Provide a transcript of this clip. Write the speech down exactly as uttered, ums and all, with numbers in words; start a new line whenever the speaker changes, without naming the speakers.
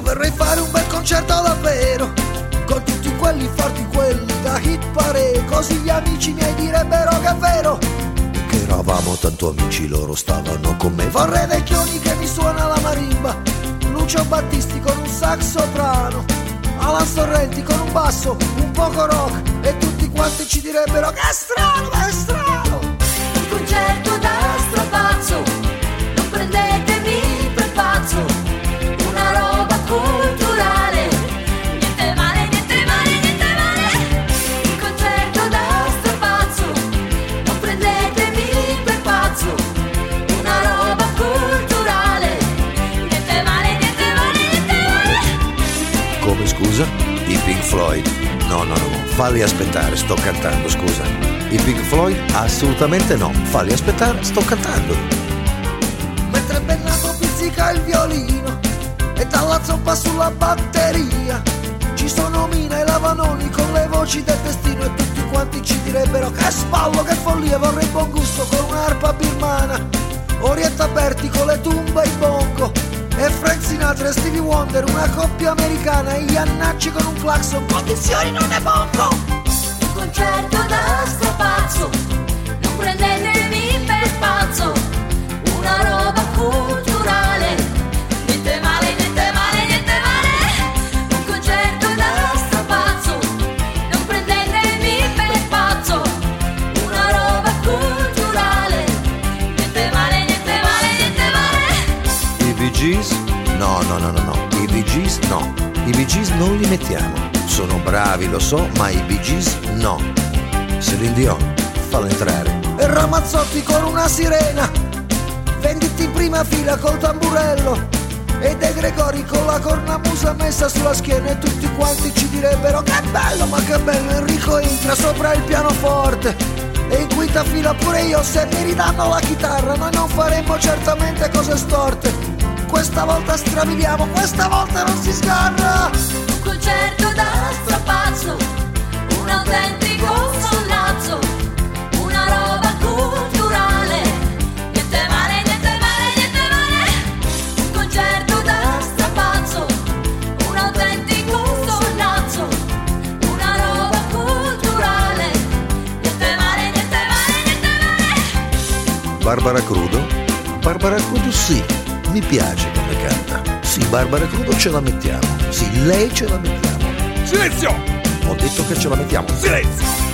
Io vorrei fare un bel concerto davvero, con tutti quelli forti, quelli da hit parade, così gli amici miei direbbero che è vero, che eravamo tanto amici, loro stavano con me. Vorrei Vecchioni che mi suona la marimba, Lucio Battisti con un sax soprano, Alan Sorrenti con un basso un poco rock, e tutti quanti ci direbbero che è strano, è strano.
Un concerto da strapazzo, non prendetemi per pazzo, una roba culturale, niente male, niente male, niente male. Un concerto da strapazzo, non prendetemi per pazzo, una roba culturale, niente male, niente male, niente male.
Come, scusa? I Pink Floyd? No, no, no, no, falli aspettare, sto cantando, scusa. I Pink Floyd? Assolutamente no, falli aspettare, sto cantando. Mentre Bennato pizzica il violino e dalla zoppa sulla batteria, ci sono Mina e Lavanoni con le voci del destino, e tutti quanti ci direbbero che spallo, che follia. Vorrei buon gusto con un'arpa birmana, Orietta Berti con le tumbe e i bongo, e Frank Sinatra e Stevie Wonder, una coppia americana, e Iannacci con un clacson, condizioni non è bongo.
Un concerto da strapazzo, non prendetemi per pazzo, una roba culturale, niente male, niente male, niente male. Un concerto da strapazzo, non prendetemi per pazzo, una roba culturale, niente male, niente male, niente male.
I Bee Gees? No, no, no, no, no, i Bee Gees no, i Bee Gees non li mettiamo. Sono bravi, lo so, ma i Bee Gees no. Celine Dion, fallo entrare. E Ramazzotti con una sirena, Venditti in prima fila col tamburello, e De Gregori con la cornamusa messa sulla schiena, e tutti quanti ci direbbero che bello, ma che bello. Enrico entra sopra il pianoforte, e in quinta fila pure io, se mi ridanno la chitarra noi non faremo certamente cose storte. Questa volta strabiliamo, questa volta non si sgarra.
Un concerto da strapazzo, un autentico sollazzo, una roba culturale, niente male, niente male, niente male. Un concerto da strapazzo, un autentico sollazzo, una roba culturale, niente male, niente male, niente male.
Barbara Crudo? Barbara Crudo sì, mi piace come canta. Sì, Barbara Crudo ce la mettiamo. Sì, lei ce la mettiamo.
Silenzio!
Ho detto che ce la mettiamo.
Silenzio!